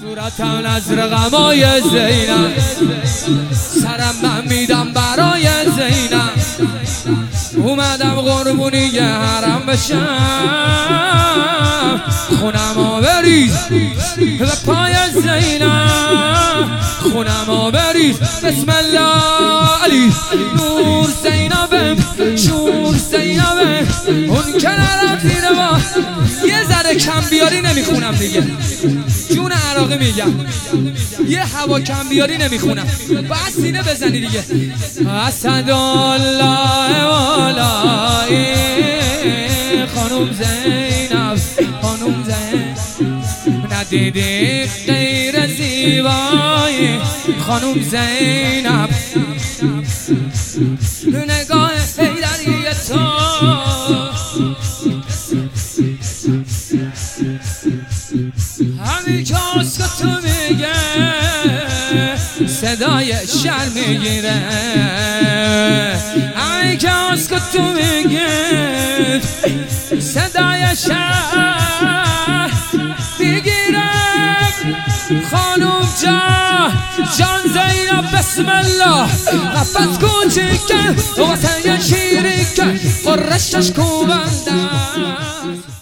صورتم نظر غمای زینب، سرم من میدم برای زینب. اومدم قربونی حرم بشم، خونم بریز به پای زینب، خونم بریز. بسم الله علی نور زینبم، شور زینبم. اون که نرفتی با یه ذره کم بیاری نمیخونم دیگه، جون عراقی میگم، یه هوا کم بیاری نمیخونم، باید سینه بزنی دیگه. اسدالله والایی خانوم زینب، خانوم زینب. ندیدی غیر زیبایی خانوم زینب، نگاه حیدری تو همین کاس که تو میگه صدای شر میگیره، همین کاس که تو میگه صدای شر میگیره. خانوم جان زینب بسم الله، نفس کوچیکه واسه یه شیری که قرشش کوبنده.